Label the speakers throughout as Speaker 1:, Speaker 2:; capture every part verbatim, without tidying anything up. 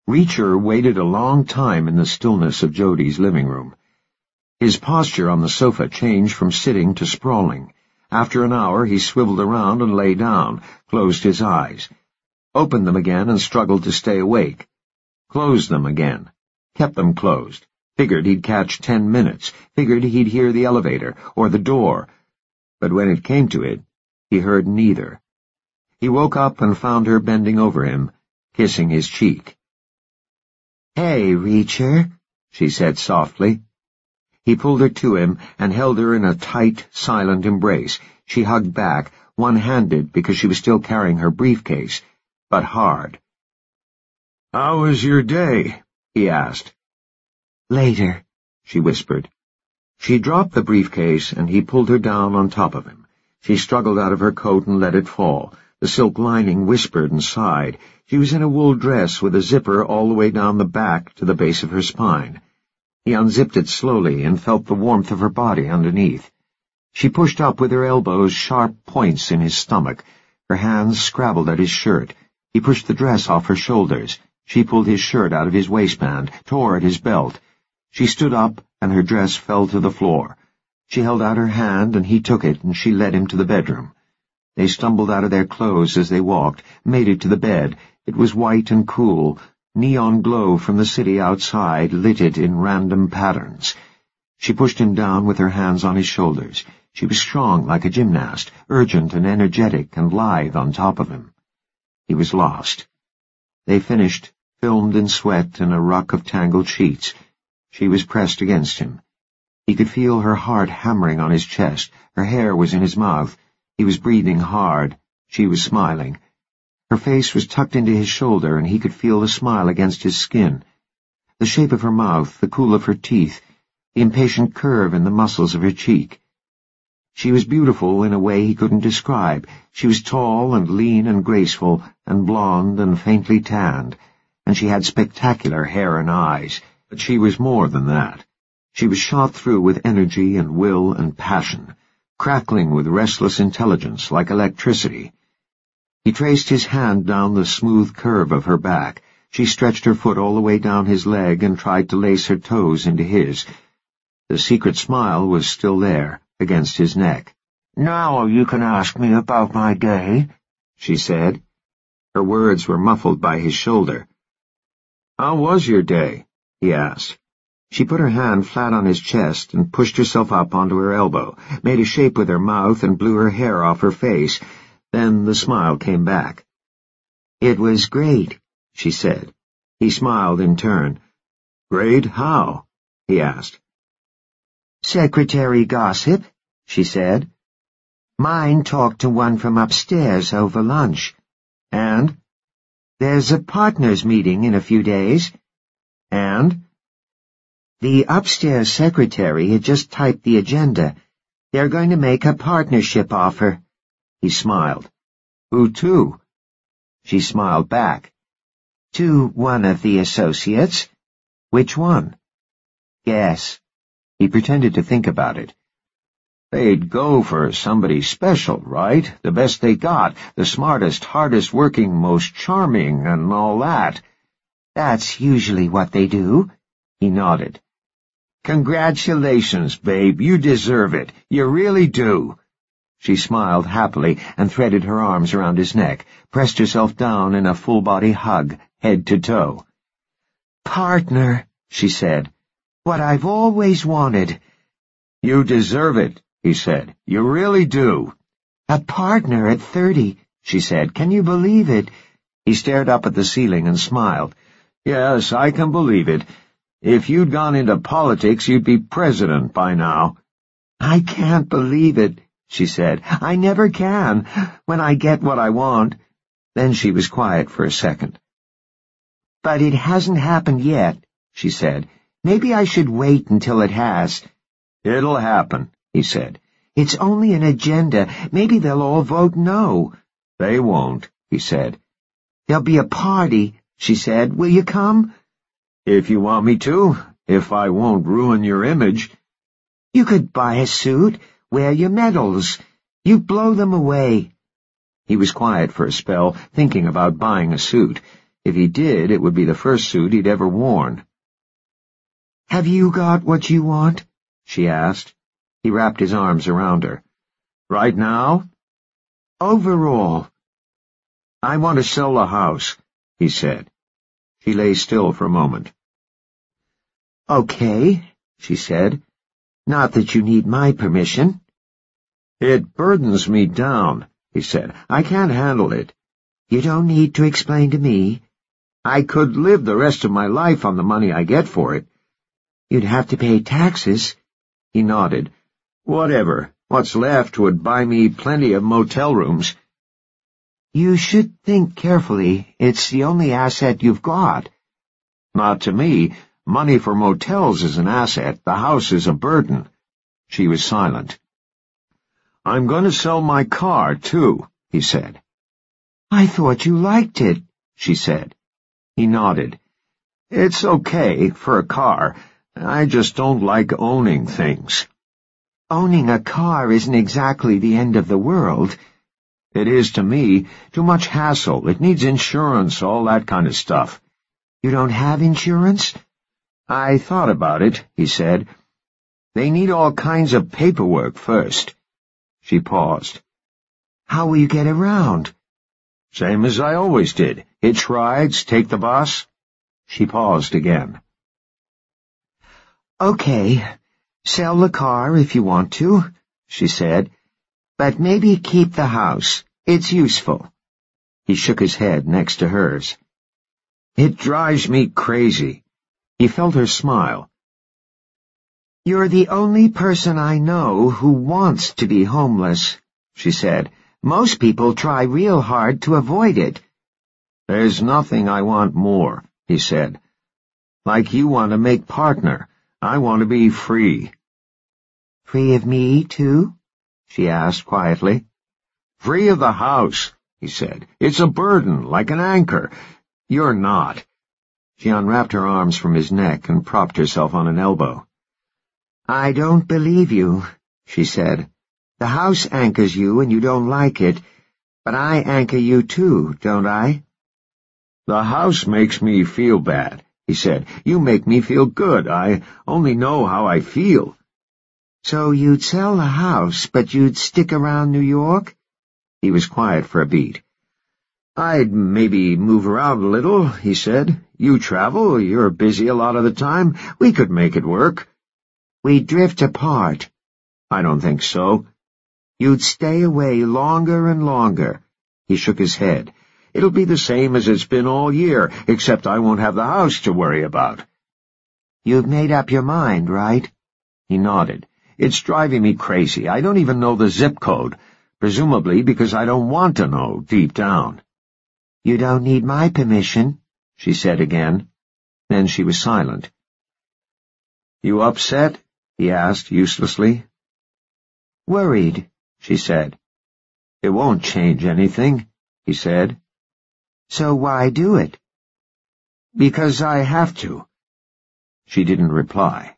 Speaker 1: Reacher waited a long time in the stillness of Jody's living room. His posture on the sofa changed from sitting to sprawling. After an hour he swiveled around and lay down, closed his eyes, opened them again and struggled to stay awake, closed them again, kept them closed, figured he'd catch ten minutes, figured he'd hear the elevator or the door, but when it came to it, he heard neither. He woke up and found her bending over him, kissing his cheek. "Hey, Reacher," she said softly. He pulled her to him and held her in a tight, silent embrace. She hugged back, one-handed because she was still carrying her briefcase, but hard. "How was your day?" he asked. "Later," she whispered. She dropped the briefcase and he pulled her down on top of him. She struggled out of her coat and let it fall. The silk lining whispered and sighed. She was in a wool dress with a zipper all the way down the back to the base of her spine. He unzipped it slowly and felt the warmth of her body underneath. She pushed up with her elbows sharp points in his stomach. Her hands scrabbled at his shirt. He pushed the dress off her shoulders. She pulled his shirt out of his waistband, tore at his belt. She stood up, and her dress fell to the floor. She held out her hand, and he took it, and she led him to the bedroom. They stumbled out of their clothes as they walked, made it to the bed. It was white and cool. Neon glow from the city outside lit it in random patterns. She pushed him down with her hands on his shoulders. She was strong like a gymnast, urgent and energetic and lithe on top of him. He was lost. They finished, filmed in sweat in a ruck of tangled sheets. She was pressed against him. He could feel her heart hammering on his chest. Her hair was in his mouth. He was breathing hard. She was smiling. Her face was tucked into his shoulder, and he could feel the smile against his skin. The shape of her mouth, the cool of her teeth, the impatient curve in the muscles of her cheek. She was beautiful in a way he couldn't describe. She was tall and lean and graceful, and blonde and faintly tanned, and she had spectacular hair and eyes. But she was more than that. She was shot through with energy and will and passion, crackling with restless intelligence like electricity. He traced his hand down the smooth curve of her back. She stretched her foot all the way down his leg and tried to lace her toes into his. The secret smile was still there, against his neck. "Now you can ask me about my day," she said. Her words were muffled by his shoulder. "How was your day?" he asked. She put her hand flat on his chest and pushed herself up onto her elbow, made a shape with her mouth and blew her hair off her face. Then the smile came back. "It was great," she said. He smiled in turn. "Great how?" he asked. "Secretary gossip," she said. "Mine talked to one from upstairs over lunch. And? There's a partners' meeting in a few days. And? The upstairs secretary had just typed the agenda. They're going to make a partnership offer." He smiled. "Who to?" She smiled back. "To one of the associates." "Which one?" "Guess." He pretended to think about it. "They'd go for somebody special, right? The best they got, the smartest, hardest-working, most charming, and all that." "That's usually what they do." He nodded. "Congratulations, babe. You deserve it. You really do." She smiled happily and threaded her arms around his neck, pressed herself down in a full-body hug, head to toe. "Partner," she said. "What I've always wanted." "You deserve it," he said. "You really do." "A partner at thirty," she said. "Can you believe it?" He stared up at the ceiling and smiled. "Yes, I can believe it. If you'd gone into politics, you'd be president by now." "I can't believe it," she said. "I never can, when I get what I want." Then she was quiet for a second. "But it hasn't happened yet," she said. "Maybe I should wait until it has." "It'll happen," he said. "It's only an agenda. Maybe they'll all vote no." "They won't," he said. "There'll be a party," she said. "Will you come?" "If you want me to, if I won't ruin your image." "You could buy a suit, wear your medals. You blow them away." He was quiet for a spell, thinking about buying a suit. If he did, it would be the first suit he'd ever worn.
Speaker 2: "Have you got what you want?"
Speaker 1: she asked. He wrapped his arms around her. "Right now?"
Speaker 2: "Overall."
Speaker 1: "I want to sell the house," he said. She lay still for a moment.
Speaker 2: "Okay," she said. "Not that you need my permission."
Speaker 1: "It burdens me down," he said. "I can't handle it."
Speaker 2: "You don't need to explain to me."
Speaker 1: "I could live the rest of my life on the money I get for it."
Speaker 2: "You'd have to pay taxes."
Speaker 1: He nodded. "Whatever. What's left would buy me plenty of motel rooms."
Speaker 2: "You should think carefully. It's the only asset you've got."
Speaker 1: "Not to me. Money for motels is an asset. The house is a burden." She was silent. "I'm going to sell my car, too," he said.
Speaker 2: "I thought you liked it," she said.
Speaker 1: He nodded. "It's okay for a car. I just don't like owning things."
Speaker 2: "Owning a car isn't exactly the end of the world."
Speaker 1: "It is to me. Too much hassle. It needs insurance, all that kind of stuff."
Speaker 2: "You don't have insurance?"
Speaker 1: "I thought about it," he said. "They need all kinds of paperwork first." She paused.
Speaker 2: "How will you get around?"
Speaker 1: "Same as I always did. Hitch rides, take the bus." She paused again.
Speaker 2: "Okay, sell the car if you want to," she said. "But maybe keep the house. It's useful."
Speaker 1: He shook his head next to hers. "It drives me crazy." He felt her smile.
Speaker 2: "You're the only person I know who wants to be homeless," she said. "Most people try real hard to avoid it."
Speaker 1: "There's nothing I want more," he said. "Like you want to make partner. I want to be free."
Speaker 2: "Free of me, too?"
Speaker 1: she asked quietly. "Free of the house," he said. "It's a burden, like an anchor. You're not." She unwrapped her arms from his neck and propped herself on an elbow.
Speaker 2: "I don't believe you," she said. "The house anchors you and you don't like it, but I anchor you too, don't I?"
Speaker 1: "The house makes me feel bad," he said. "You make me feel good. I only know how I feel."
Speaker 2: "So you'd sell the house, but you'd stick around New York?"
Speaker 1: He was quiet for a beat. "I'd maybe move around a little," he said. "You travel, you're busy a lot of the time. We could make it work."
Speaker 2: "We'd drift apart."
Speaker 1: "I don't think so."
Speaker 2: "You'd stay away longer and longer."
Speaker 1: He shook his head. "It'll be the same as it's been all year, except I won't have the house to worry about."
Speaker 2: "You've made up your mind, right?"
Speaker 1: He nodded. "It's driving me crazy. I don't even know the zip code, presumably because I don't want to know deep down."
Speaker 2: "You don't need my permission," she said again.
Speaker 1: Then she was silent. "You upset?" he asked uselessly.
Speaker 2: "Worried," she said.
Speaker 1: "It won't change anything," he said.
Speaker 2: "So why do it?"
Speaker 1: "Because I have to." She didn't reply.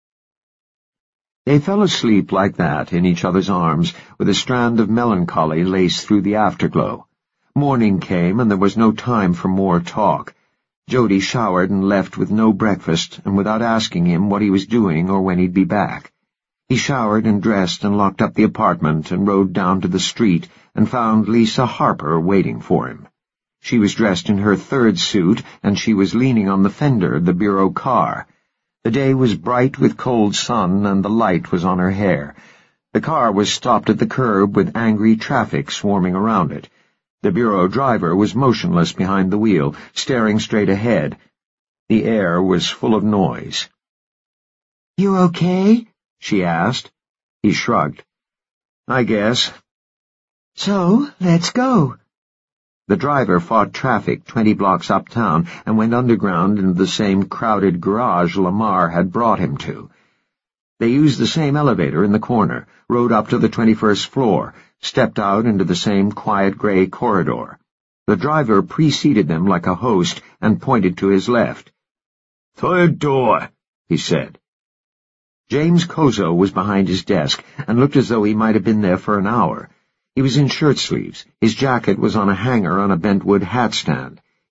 Speaker 1: They fell asleep like that, in each other's arms, with a strand of melancholy laced through the afterglow. Morning came, and there was no time for more talk. Jody showered and left with no breakfast, and without asking him what he was doing or when he'd be back. He showered and dressed and locked up the apartment and rode down to the street and found Lisa Harper waiting for him. She was dressed in her third suit, and she was leaning on the fender of the bureau car. The day was bright with cold sun, and the light was on her hair. The car was stopped at the curb with angry traffic swarming around it. The bureau driver was motionless behind the wheel, staring straight ahead. The air was full of noise.
Speaker 2: "You okay?"
Speaker 1: she asked. He shrugged. "I guess."
Speaker 2: "So, let's go."
Speaker 1: The driver fought traffic twenty blocks uptown and went underground into the same crowded garage Lamar had brought him to. They used the same elevator in the corner, rode up to the twenty-first floor, stepped out into the same quiet gray corridor. The driver preceded them like a host and pointed to his left. "Third door," he said. James Kozo was behind his desk and looked as though he might have been there for an hour. He was in shirt sleeves. His jacket was on a hanger on a bentwood hat stand.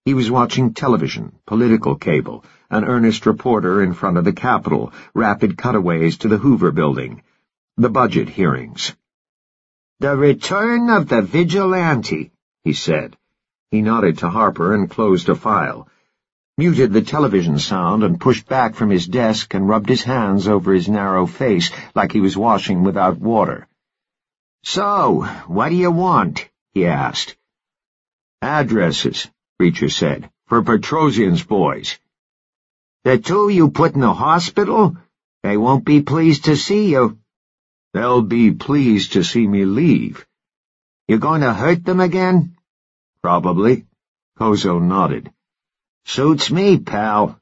Speaker 1: He was watching television, political cable, an earnest reporter in front of the Capitol, rapid cutaways to the Hoover Building, the budget hearings.
Speaker 2: "The return of the vigilante," he said.
Speaker 1: He nodded to Harper and closed a file, muted the television sound and pushed back from his desk and rubbed his hands over his narrow face like he was washing without water.
Speaker 2: "So, what do you want?" he asked.
Speaker 1: "Addresses," Reacher said, "for Petrosian's boys."
Speaker 2: "The two you put in the hospital? They won't be pleased to see you."
Speaker 1: "They'll be pleased to see me leave."
Speaker 2: "You going to hurt them again?"
Speaker 1: "Probably." Kozo nodded.
Speaker 2: "Suits me, pal."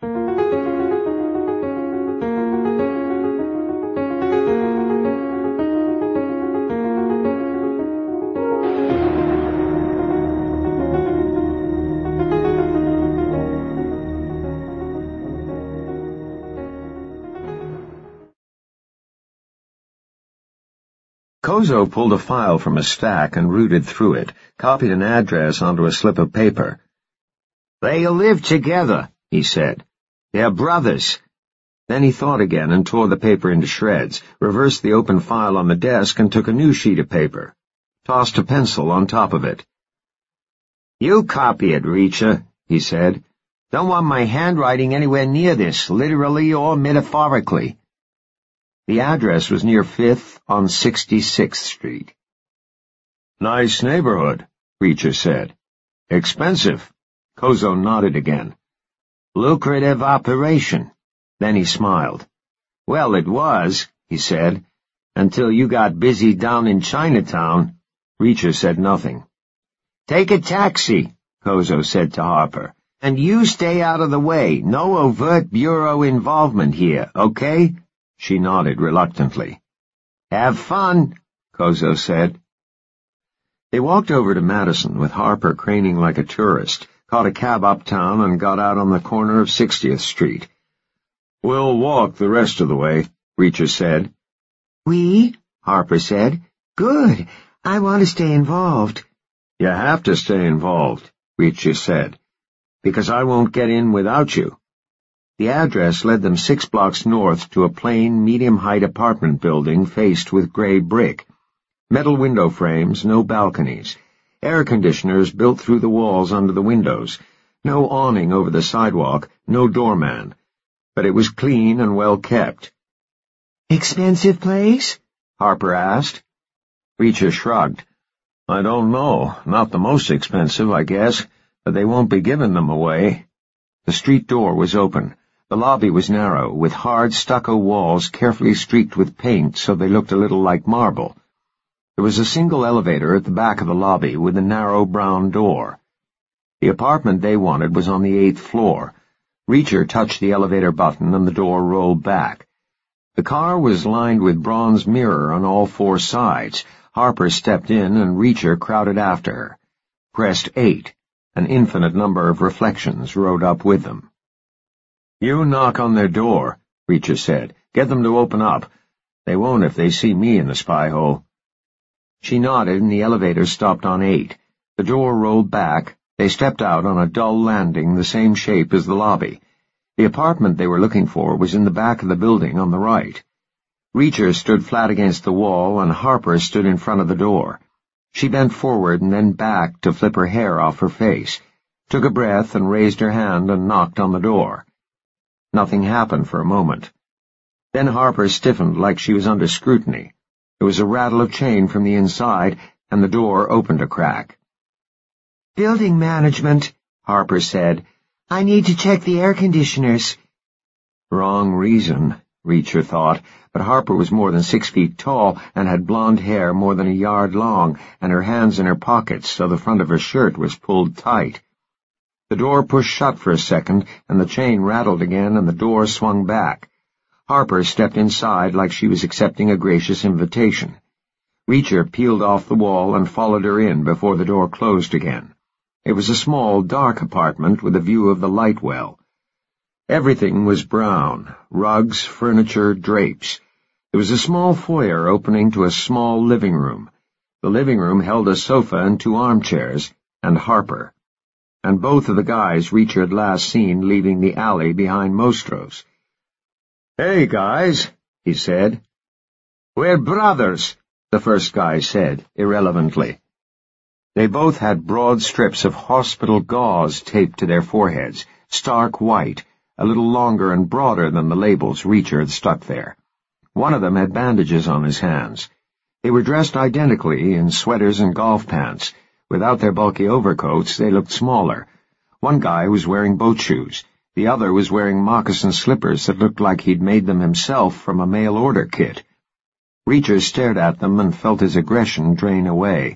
Speaker 1: Kozo pulled a file from a stack and rooted through it, copied an address onto a slip of paper.
Speaker 2: "They live together," he said. "They're brothers."
Speaker 1: Then he thought again and tore the paper into shreds, reversed the open file on the desk and took a new sheet of paper, tossed a pencil on top of it.
Speaker 2: "You copy it, Reacher," he said. "Don't want my handwriting anywhere near this, literally or metaphorically."
Speaker 1: The address was near Fifth on sixty-sixth Street. "Nice neighborhood," Reacher said. "Expensive." Kozo nodded again.
Speaker 2: "Lucrative operation."
Speaker 1: Then he smiled.
Speaker 2: "Well, it was," he said, "until you got busy down in Chinatown."
Speaker 1: Reacher said nothing.
Speaker 2: "Take a taxi," Kozo said to Harper, "and you stay out of the way. No overt bureau involvement here, okay?"
Speaker 1: She nodded reluctantly.
Speaker 2: "Have fun," Kozo said.
Speaker 1: They walked over to Madison with Harper craning like a tourist, caught a cab uptown and got out on the corner of sixtieth Street. "We'll walk the rest of the way," Reacher said.
Speaker 2: "We?" Harper said. "Good. I want to stay involved."
Speaker 1: "You have to stay involved," Reacher said, "because I won't get in without you." The address led them six blocks north to a plain, medium-height apartment building faced with gray brick. Metal window frames, no balconies. Air conditioners built through the walls under the windows. No awning over the sidewalk, no doorman. But it was clean and well kept.
Speaker 2: "Expensive place?" Harper asked.
Speaker 1: Reacher shrugged. "I don't know. Not the most expensive, I guess, but they won't be giving them away." The street door was open. The lobby was narrow, with hard stucco walls carefully streaked with paint so they looked a little like marble. There was a single elevator at the back of the lobby with a narrow brown door. The apartment they wanted was on the eighth floor. Reacher touched the elevator button and the door rolled back. The car was lined with bronze mirror on all four sides. Harper stepped in and Reacher crowded after her. Pressed eight. An infinite number of reflections rode up with them. "You knock on their door," Reacher said. "Get them to open up. They won't if they see me in the spy hole." She nodded and the elevator stopped on eight. The door rolled back. They stepped out on a dull landing the same shape as the lobby. The apartment they were looking for was in the back of the building on the right. Reacher stood flat against the wall and Harper stood in front of the door. She bent forward and then back to flip her hair off her face, took a breath and raised her hand and knocked on the door. Nothing happened for a moment. Then Harper stiffened like she was under scrutiny. There was a rattle of chain from the inside, and the door opened a crack.
Speaker 2: "Building management," Harper said. "I need to check the air conditioners."
Speaker 1: Wrong reason, Reacher thought, but Harper was more than six feet tall and had blonde hair more than a yard long, and her hands in her pockets so the front of her shirt was pulled tight. The door pushed shut for a second, and the chain rattled again, and the door swung back. Harper stepped inside like she was accepting a gracious invitation. Reacher peeled off the wall and followed her in before the door closed again. It was a small, dark apartment with a view of the light well. Everything was brown, rugs, furniture, drapes. There was a small foyer opening to a small living room. The living room held a sofa and two armchairs, and Harper. and both of the guys Reacher had last seen leaving the alley behind Mostro's. "Hey, guys," he said. "We're brothers," the first guy said, irrelevantly. They both had broad strips of hospital gauze taped to their foreheads, stark white, a little longer and broader than the labels Reacher had stuck there. One of them had bandages on his hands. They were dressed identically in sweaters and golf pants. Without their bulky overcoats, they looked smaller. One guy was wearing boat shoes. The other was wearing moccasin slippers that looked like he'd made them himself from a mail-order kit. Reacher stared at them and felt his aggression drain away.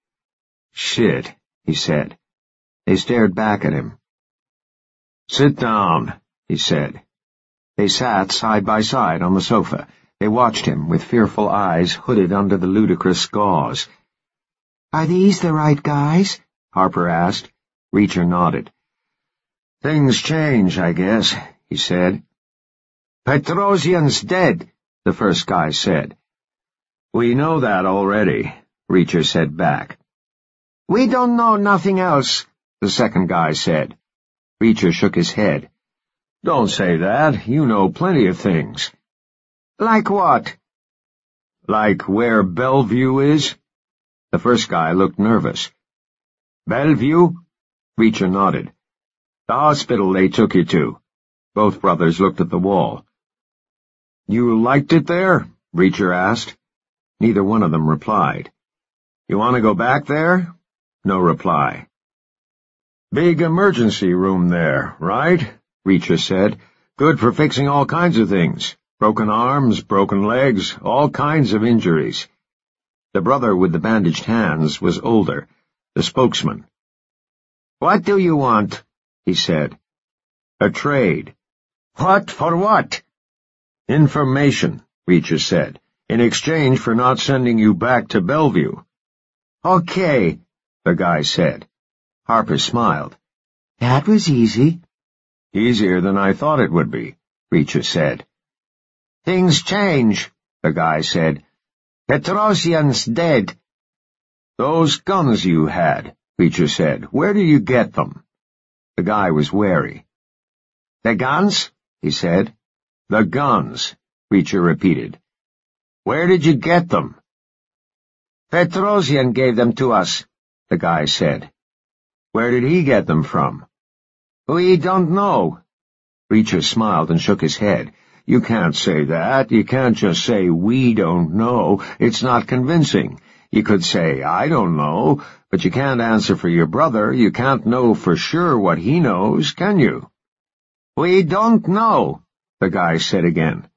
Speaker 1: "Shit," he said. They stared back at him. "Sit down," he said. They sat side by side on the sofa. They watched him with fearful eyes hooded under the ludicrous gauze.
Speaker 2: "Are these the right guys?"
Speaker 1: Harper asked. Reacher nodded. "Things change, I guess," he said. "Petrosian's dead," the first guy said. "We know that already," Reacher said back.
Speaker 2: "We don't know nothing else," the second guy said.
Speaker 1: Reacher shook his head. "Don't say that. You know plenty of things."
Speaker 2: "Like what?"
Speaker 1: "Like where Bellevue is?" The first guy looked nervous. "Bellevue?" Reacher nodded. "The hospital they took you to." Both brothers looked at the wall. "You liked it there?" Reacher asked. Neither one of them replied. "You want to go back there?" No reply. "Big emergency room there, right?" Reacher said. "Good for fixing all kinds of things. Broken arms, broken legs, all kinds of injuries." The brother with the bandaged hands was older, the spokesman.
Speaker 2: "What do you want?"
Speaker 1: he said. "A trade."
Speaker 2: "What for what?"
Speaker 1: "Information," Reacher said, "in exchange for not sending you back to Bellevue."
Speaker 2: "Okay,"
Speaker 1: the guy said. Harper smiled.
Speaker 2: "That was easy."
Speaker 1: "Easier than I thought it would be," Reacher said.
Speaker 2: "Things change," the guy said. "Petrosian's dead."
Speaker 1: "Those guns you had," Reacher said, "where do you get them?" The guy was wary.
Speaker 2: "The guns?"
Speaker 1: he said. "The guns," Reacher repeated. "Where did you get them?"
Speaker 2: "Petrosian gave them to us," the guy said.
Speaker 1: "Where did he get them from?"
Speaker 2: "We don't know."
Speaker 1: Reacher smiled and shook his head. "You can't say that. You can't just say, 'We don't know.' It's not convincing. You could say, 'I don't know,' but you can't answer for your brother. You can't know for sure what he knows, can you?"
Speaker 2: "We don't know,"
Speaker 1: the guy said again.